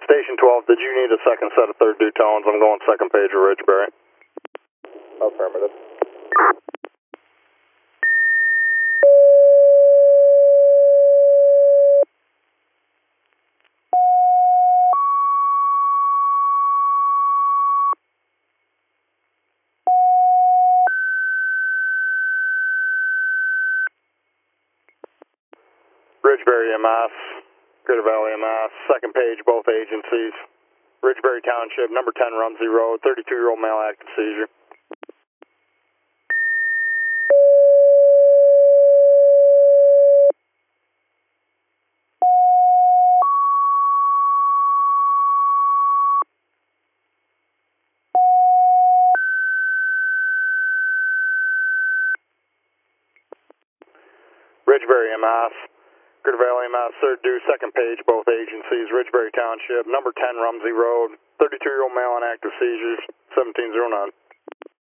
Station 12, did you need a second set of third due tones? I'm going second page of Ridgeberry. Affirmative. Ridgeberry MS, Greater Valley MS, second page, both agencies. Ridgeberry Township, number 10 Rumsey Road, 32-year-old male active seizure. Ridgeberry MS, Greater Valley MS, third due, second page, both agencies. Ridgeberry Township, number 10 Rumsey Road, 32-year-old male on active seizures, 1709.